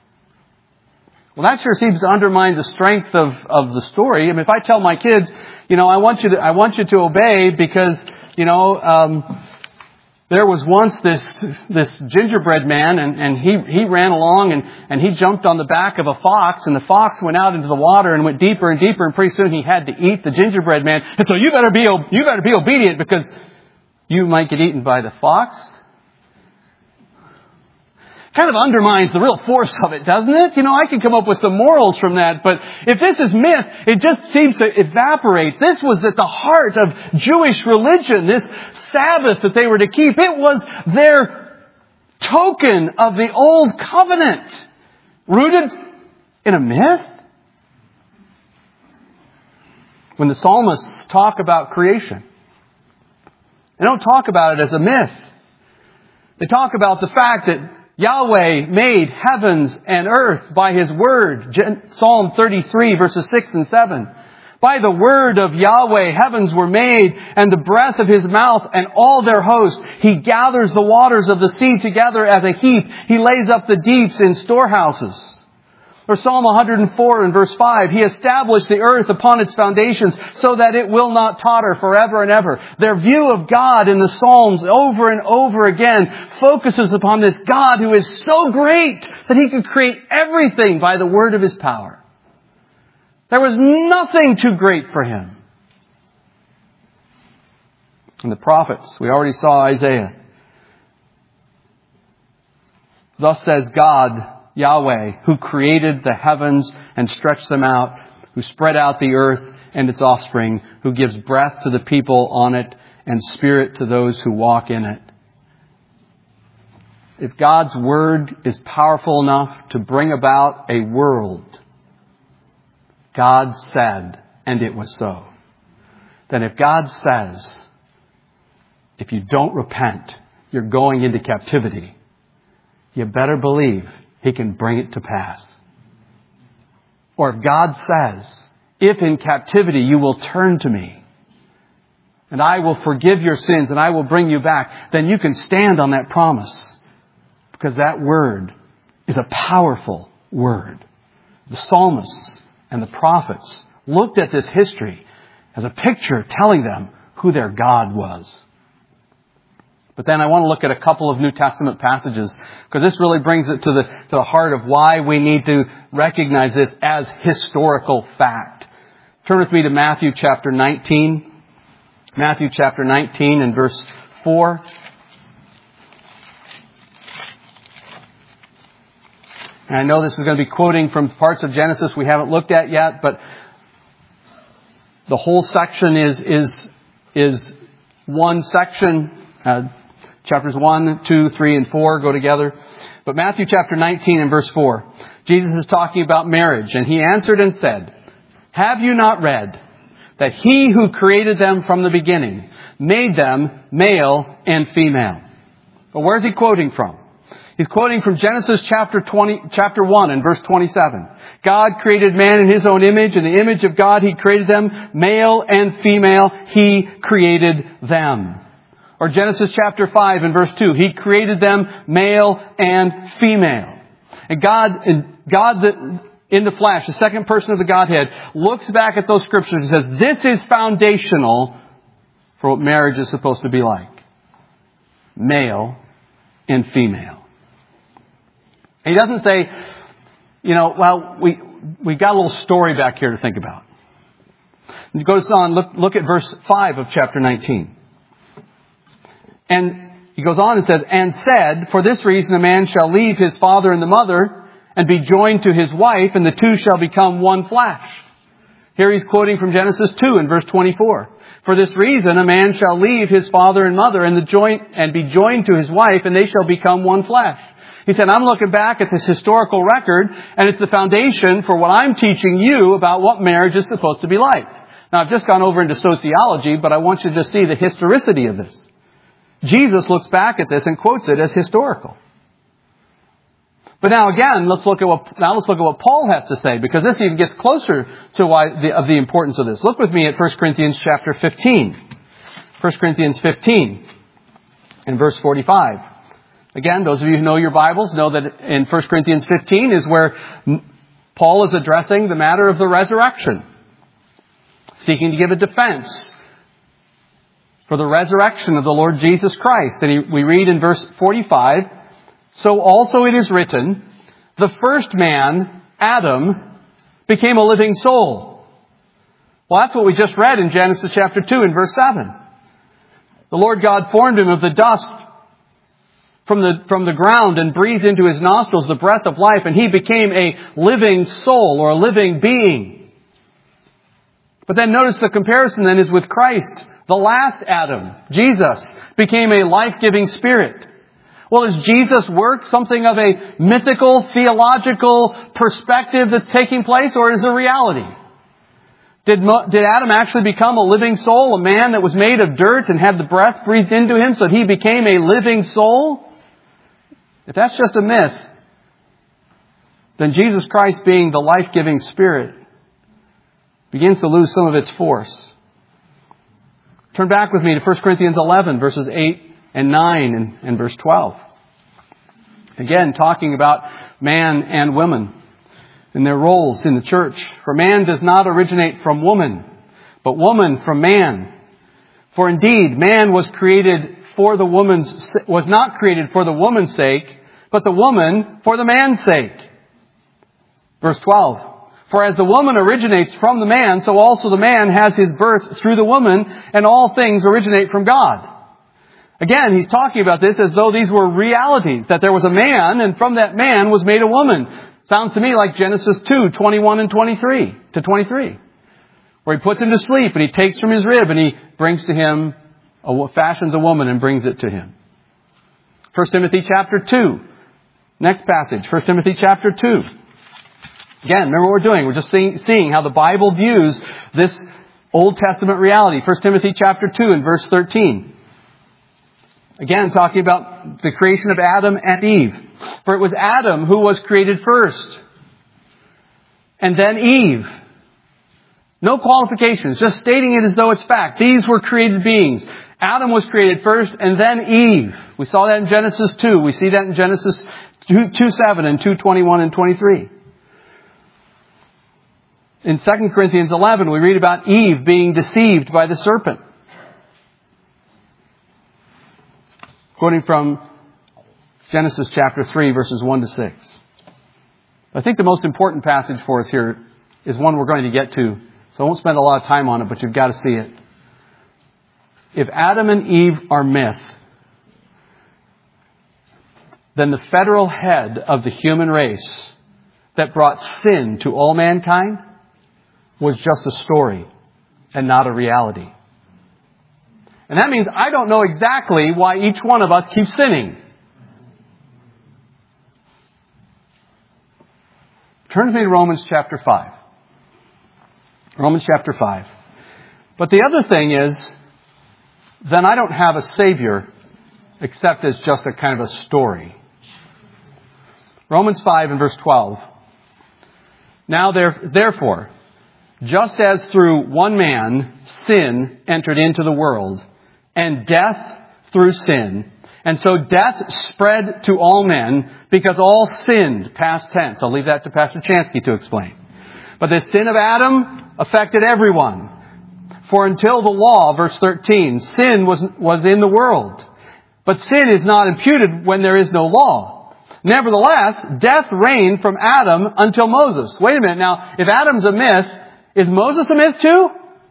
Well, that sure seems to undermine the strength of, of the story. I mean, if I tell my kids, you know, I want you to, I want you to obey because, you know, um, there was once this, this gingerbread man and, and he, he ran along and, and he jumped on the back of a fox and the fox went out into the water and went deeper and deeper and pretty soon he had to eat the gingerbread man. And so you better be, you better be obedient because you might get eaten by the fox. Kind of undermines the real force of it, doesn't it? You know, I can come up with some morals from that, but if this is myth, it just seems to evaporate. This was at the heart of Jewish religion, this Sabbath that they were to keep. It was their token of the old covenant, rooted in a myth. When the psalmists talk about creation, they don't talk about it as a myth. They talk about the fact that Yahweh made heavens and earth by His word. Psalm thirty-three, verses six and seven. By the word of Yahweh, heavens were made, and the breath of His mouth and all their host. He gathers the waters of the sea together as a heap. He lays up the deeps in storehouses. Or Psalm one hundred four and verse five, He established the earth upon its foundations so that it will not totter forever and ever. Their view of God in the Psalms over and over again focuses upon this God who is so great that He could create everything by the word of His power. There was nothing too great for Him. And the prophets, we already saw Isaiah. Thus says God, Yahweh, who created the heavens and stretched them out, who spread out the earth and its offspring, who gives breath to the people on it and spirit to those who walk in it. If God's word is powerful enough to bring about a world, God said, and it was so. Then if God says, if you don't repent, you're going into captivity, you better believe He can bring it to pass. Or if God says, if in captivity you will turn to me, and I will forgive your sins, and I will bring you back, then you can stand on that promise. Because that word is a powerful word. The psalmists and the prophets looked at this history as a picture telling them who their God was. But then I want to look at a couple of New Testament passages, because this really brings it to the, to the heart of why we need to recognize this as historical fact. Turn with me to Matthew chapter nineteen. Matthew chapter nineteen and verse four. And I know this is going to be quoting from parts of Genesis we haven't looked at yet, but the whole section is is is one section. Uh, chapters one, two, three, and four go together. But Matthew chapter nineteen and verse four, Jesus is talking about marriage, and He answered and said, "Have you not read that He who created them from the beginning made them male and female?" But where's He quoting from? He's quoting from Genesis chapter twenty, chapter one and verse twenty-seven. God created man in His own image. In the image of God He created them. Male and female He created them. Or Genesis chapter five and verse two. He created them male and female. And God, and God the, in the flesh, the second person of the Godhead, looks back at those scriptures and says, this is foundational for what marriage is supposed to be like. Male and female. And He doesn't say, you know, well, we we got a little story back here to think about. He goes on, look, look at verse five of chapter nineteen. And he goes on and says, "And said, for this reason a man shall leave his father and the mother and be joined to his wife, and the two shall become one flesh." Here he's quoting from Genesis two in verse twenty-four. "For this reason a man shall leave his father and mother and the joint and be joined to his wife, and they shall become one flesh." He said, I'm looking back at this historical record, and it's the foundation for what I'm teaching you about what marriage is supposed to be like. Now, I've just gone over into sociology, but I want you to see the historicity of this. Jesus looks back at this and quotes it as historical. But now again, let's look at what now let's look at what Paul has to say, because this even gets closer to why the, of the importance of this. Look with me at First Corinthians chapter fifteen. First Corinthians fifteen and verse forty-five. Again, those of you who know your Bibles know that in First Corinthians fifteen is where Paul is addressing the matter of the resurrection, seeking to give a defense for the resurrection of the Lord Jesus Christ. And he, we read in verse forty-five, "So also it is written, the first man, Adam, became a living soul." Well, that's what we just read in Genesis chapter two and verse seven. The Lord God formed him of the dust from the, from the ground and breathed into his nostrils the breath of life, and he became a living soul or a living being. But then notice the comparison then is with Christ. The last Adam, Jesus, became a life-giving spirit. Well, is Jesus' work something of a mythical, theological perspective that's taking place, or is it a reality? Did, did Adam actually become a living soul, a man that was made of dirt and had the breath breathed into him so that he became a living soul? If that's just a myth, then Jesus Christ being the life-giving Spirit begins to lose some of its force. Turn back with me to First Corinthians eleven, verses eight and nine and, and verse twelve. Again, talking about man and woman and their roles in the church. "For man does not originate from woman, but woman from man. For indeed, man was created for the woman's, was not created for the woman's sake, but the woman for the man's sake." Verse twelve. "For as the woman originates from the man, so also the man has his birth through the woman, and all things originate from God." Again, he's talking about this as though these were realities, that there was a man, and from that man was made a woman. Sounds to me like Genesis two, twenty-one and twenty-three to twenty-three, where he puts him to sleep, and he takes from his rib, and he brings to him, a, fashions a woman and brings it to him. First Timothy chapter two. Next passage, First Timothy chapter two. Again, remember what we're doing. We're just seeing, seeing how the Bible views this Old Testament reality. First Timothy chapter two and verse thirteen. Again, talking about the creation of Adam and Eve. "For it was Adam who was created first, and then Eve." No qualifications, just stating it as though it's fact. These were created beings. Adam was created first, and then Eve. We saw that in Genesis two. We see that in Genesis two seven and two twenty-one and twenty-three. In Second Corinthians eleven, we read about Eve being deceived by the serpent. quoting from Genesis chapter three, verses one to six. I think the most important passage for us here is one we're going to get to, so I won't spend a lot of time on it, but you've got to see it. If Adam and Eve are myth, then the federal head of the human race that brought sin to all mankind was just a story and not a reality. And that means I don't know exactly why each one of us keeps sinning. Turn with me to Romans chapter five. Romans chapter five. But the other thing is, then I don't have a Savior except as just a kind of a story. Romans five and verse twelve. Now there, therefore, just as through one man sin entered into the world, and death through sin, and so death spread to all men because all sinned, past tense. I'll leave that to Pastor Chansky to explain. But the sin of Adam affected everyone. For until the law, verse thirteen, sin was, was in the world. But sin is not imputed when there is no law. Nevertheless, death reigned from Adam until Moses. Wait a minute now, if Adam's a myth, is Moses a myth too?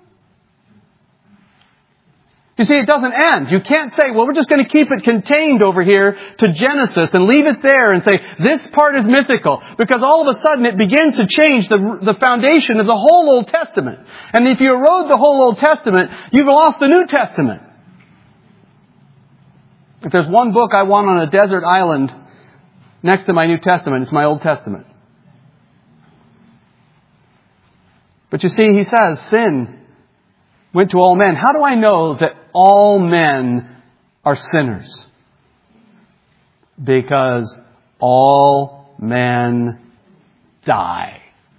You see, it doesn't end. You can't say, well, we're just going to keep it contained over here to Genesis and leave it there and say, this part is mythical. Because all of a sudden it begins to change the, the foundation of the whole Old Testament. And if you erode the whole Old Testament, you've lost the New Testament. If there's one book I want on a desert island next to my New Testament, it's my Old Testament. But you see, he says, sin went to all men. How do I know that all men are sinners? Because all men die.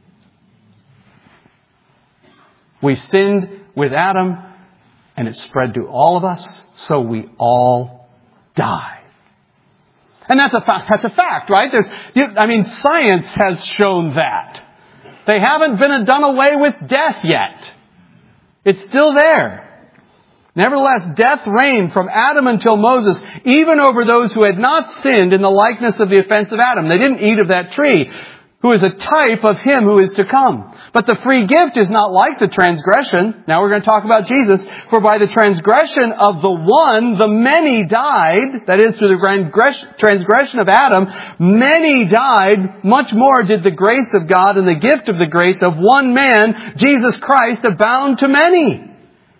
We sinned with Adam, and it spread to all of us, so we all die. And that's a fact, that's a fact, right? There's, I mean, science has shown that. They haven't been done away with death yet. It's still there. Nevertheless, death reigned from Adam until Moses, even over those who had not sinned in the likeness of the offense of Adam. They didn't eat of that tree, who is a type of him who is to come. But the free gift is not like the transgression. Now we're going to talk about Jesus. For by the transgression of the one, the many died. That is, through the transgression of Adam, many died. Much more did the grace of God and the gift of the grace of one man, Jesus Christ, abound to many.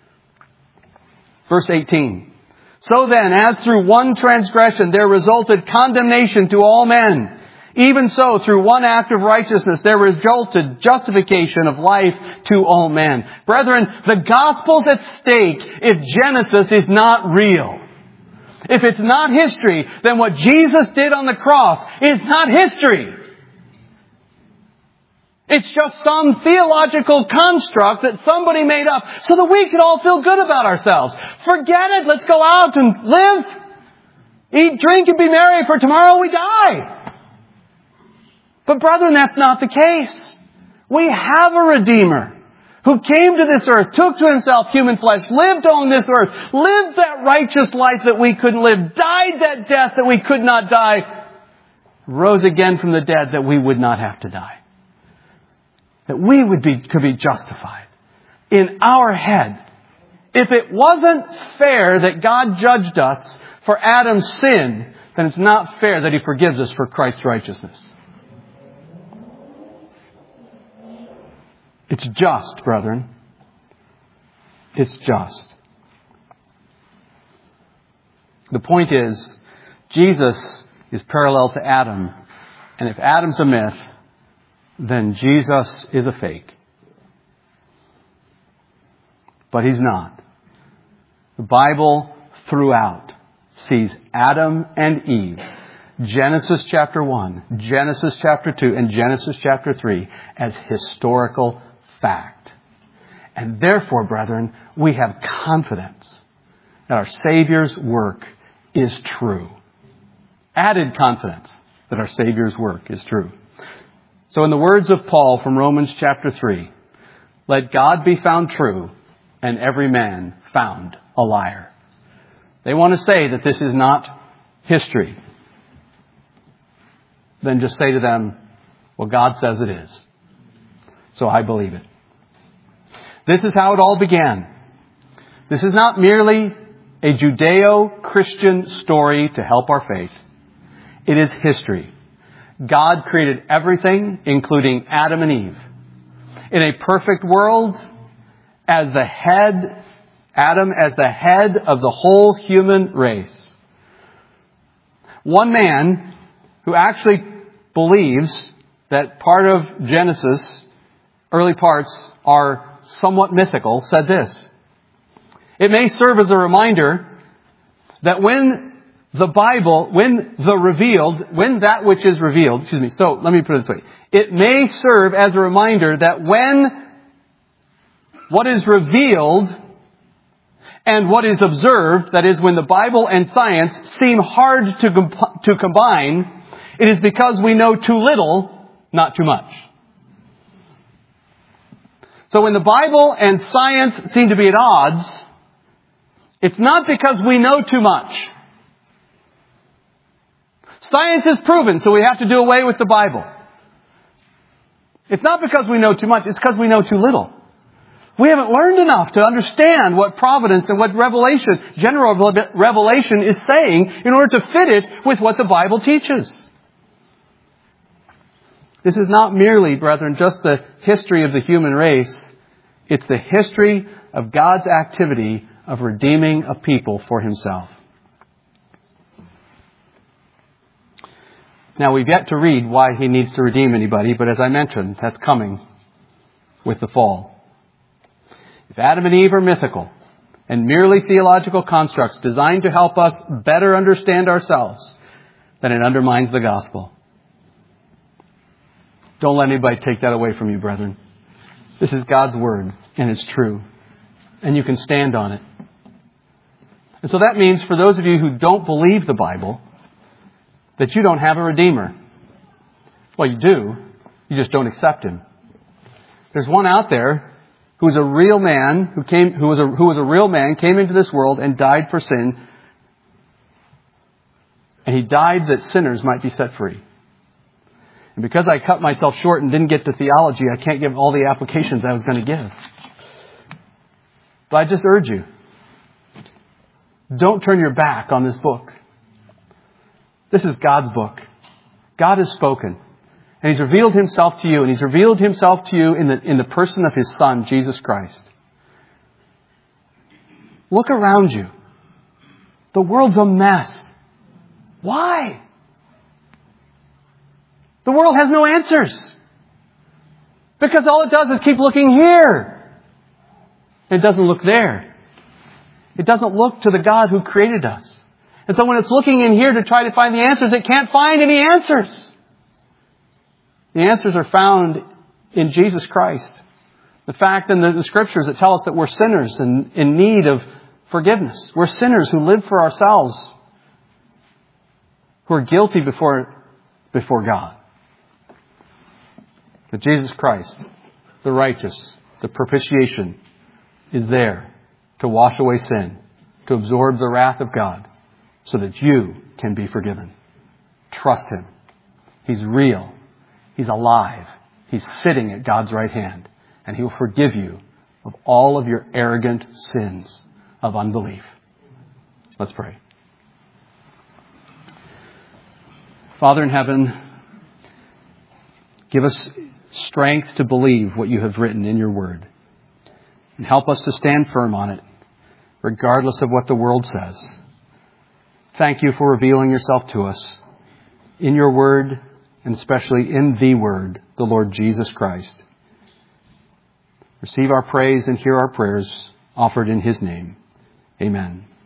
Verse eighteen. So then, as through one transgression there resulted condemnation to all men, even so, through one act of righteousness, there resulted justification of life to all men. Brethren, the gospel's at stake if Genesis is not real. If it's not history, then what Jesus did on the cross is not history. It's just some theological construct that somebody made up so that we could all feel good about ourselves. Forget it. Let's go out and live, eat, drink, and be merry, for tomorrow we die. But brethren, that's not the case. We have a Redeemer who came to this earth, took to himself human flesh, lived on this earth, lived that righteous life that we couldn't live, died that death that we could not die, rose again from the dead that we would not have to die. That we would be, could be justified in our head. If it wasn't fair that God judged us for Adam's sin, then it's not fair that He forgives us for Christ's righteousness. It's just, brethren. It's just. The point is, Jesus is parallel to Adam. And if Adam's a myth, then Jesus is a fake. But He's not. The Bible throughout sees Adam and Eve, Genesis chapter one, Genesis chapter two, and Genesis chapter three, as historical fact. And therefore, brethren, we have confidence that our Savior's work is true. Added confidence that our Savior's work is true. So in the words of Paul from Romans chapter three, let God be found true and every man found a liar. they want to say that this is not history, then just say to them, well, God says it is. So I believe it. This is how it all began. This is not merely a Judeo-Christian story to help our faith. It is history. God created everything, including Adam and Eve. In a perfect world, as the head, Adam as the head of the whole human race. One man who actually believes that part of Genesis, early parts, are somewhat mythical, said this: it may serve as a reminder that when the Bible, when the revealed, when that which is revealed, excuse me, so let me put it this way. It may serve as a reminder that when what is revealed and what is observed, that is, when the Bible and science seem hard to, comp- to combine, it is because we know too little, not too much. So when the Bible and science seem to be at odds, it's not because we know too much. Science is proven, so we have to do away with the Bible. It's not because we know too much, it's because we know too little. We haven't learned enough to understand what providence and what revelation, general revelation is saying in order to fit it with what the Bible teaches. This is not merely, brethren, just the history of the human race. It's the history of God's activity of redeeming a people for Himself. Now, we've yet to read why He needs to redeem anybody, but as I mentioned, that's coming with the fall. If Adam and Eve are mythical and merely theological constructs designed to help us better understand ourselves, then it undermines the gospel. Don't let anybody take that away from you, brethren. This is God's Word, and it's true. And you can stand on it. And so that means for those of you who don't believe the Bible, that you don't have a Redeemer. Well, you do. You just don't accept Him. There's one out there who is a real man, who came, who was a, who was a real man, came into this world and died for sin. And He died that sinners might be set free. And because I cut myself short and didn't get to theology, I can't give all the applications I was going to give. But I just urge you, don't turn your back on this book. This is God's book. God has spoken. And He's revealed Himself to you. And He's revealed Himself to you in the, in the person of His Son, Jesus Christ. Look around you. The world's a mess. Why? The world has no answers. Because all it does is keep looking here. It doesn't look there. It doesn't look to the God who created us. And so when it's looking in here to try to find the answers, it can't find any answers. The answers are found in Jesus Christ. The fact in the, the Scriptures that tell us that we're sinners and in need of forgiveness. We're sinners who live for ourselves, who are guilty before, before God. But Jesus Christ, the righteous, the propitiation, is there to wash away sin, to absorb the wrath of God, so that you can be forgiven. Trust Him. He's real. He's alive. He's sitting at God's right hand. And He will forgive you of all of your arrogant sins of unbelief. Let's pray. Father in heaven, give us strength to believe what You have written in Your Word. And help us to stand firm on it, regardless of what the world says. Thank You for revealing Yourself to us in Your Word, and especially in the Word, the Lord Jesus Christ. Receive our praise and hear our prayers offered in His name. Amen.